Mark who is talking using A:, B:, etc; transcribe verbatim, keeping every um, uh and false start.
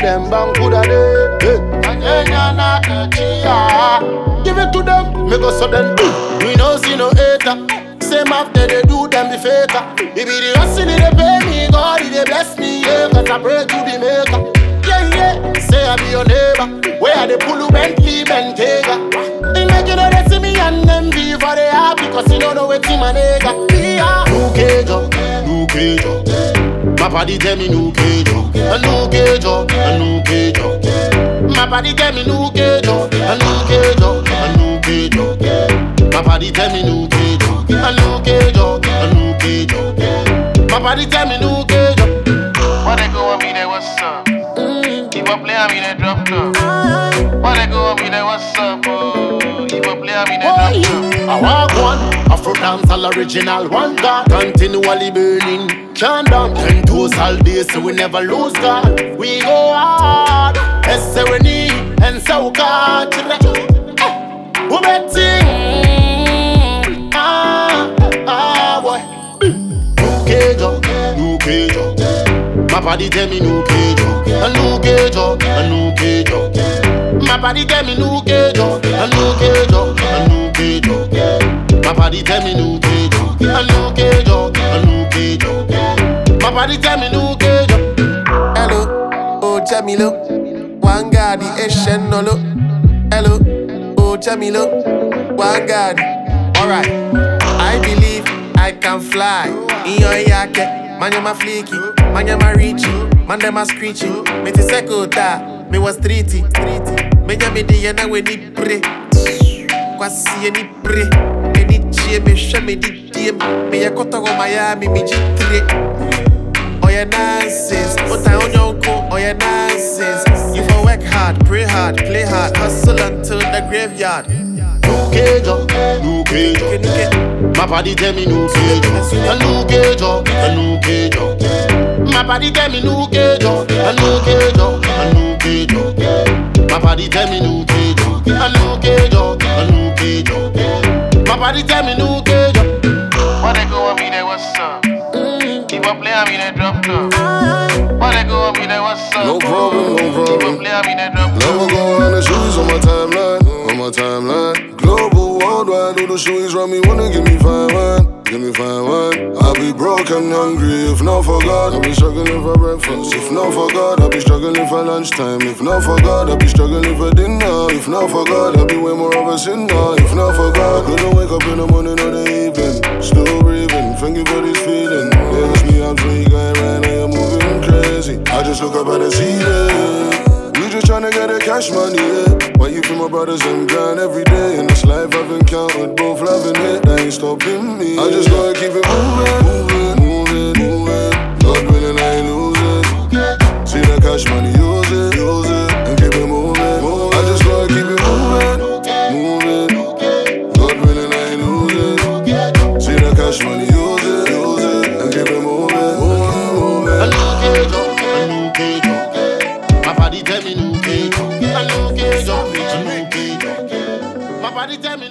A: them bang kuda de. Anyanya na chia. Give it to them, me go so then. We no see no hater. Same after they do them be faker. If it the hustle they pay me, God they bless me, yeah. Cause I pray to the maker. Yeah, yeah, say I be your neighbor. Where they pull you Bentley, Bentayga. They make you know they see me and them be for the happy. Cause you don't know what team a nigga. Yeah. New cage up, new cage up. My body tell me new cage up. A new cage up, a new cage up. My body tell me new cage up. A new cage up, a new cage up. My body tell me new cage up. A new cage up, a new cage up. My body tell me new cage up.
B: When they go on me, they what's up? If I play on me, they drop down. When they go on me, they what's up? Oh, if I play on me, they drop down.
A: I walk one, Afro dancehall original one God, continually burning. Can't down ten toes all day, so we never lose God. We go hard, yes, we need, and so God. Who betting? Ah, ah, boy. New cage up, new cage up. My body tell me new cage up. A new cage up, a new cage up. My body tell me new cage up. A new cage up, a new cage up. My body tell me new cage up. A new cage up, a new cage up. My body tell me new cage up.
C: Hello, oh Jamilo. Wangadi Eshenolo. Hello, oh Jamilo. Wangadi. Alright, I believe I can fly. In your yake, man you ma fleeky, man you ma reachy, man dem ma screechy. Me ti sekota, me was treaty. Me nya me di yena we ni pre. Kwasi ye ni pre. Me ni chie me she me di diem. Me ya kota go Miami me jitre. Oh yeah nonsense, but I on your go. Oh yeah nonsense. You for work hard, pray hard, play hard, hustle until the graveyard.
A: New cage up, new cage up. My body tell me new cage up. A new cage up, a new cage up. My body tell me new cage up. A new cage up, a new cage up. My body tell me new cage up. A new cage up, a new cage up. My body tell me new cage up.
B: When they go on me, they what's up? If I play on me, they drop down. When they go on me, they what's up?
D: No problem, no problem.
B: If I play on me, they drop down.
D: Never go on the shoes on my timeline, on my timeline. Global, worldwide, all the shoes run me, wanna give me five wine, give me five wine. I'll be broke and hungry, if not for God, I'll be struggling for breakfast. If not for God, I'll be struggling for lunchtime. If not for God, I'll be struggling for dinner. If not for God, I'll be way more of a sinner. If not for God, I couldn't wake up in the morning or the evening. Still breathing, thank you for this feeling. Yeah, it's me, I'm free, going right now, you're moving crazy. I just look up at the ceiling. We just tryna get the cash money, yeah. Why you feel my brothers and grind every day? In this life I've encountered both loving it, that ain't stopping me. I just gotta keep it moving, moving, moving, moving. God willing I ain't losing. See that cash money, use it, use it, and keep it moving. I just gotta keep it moving, moving. God willing I ain't losing. See that cash money, use it, use it, and keep it moving, moving, moving.
A: A new cage up, a new cage up. My body tell me new cage up. A new cage up, a new cage up. My body tell me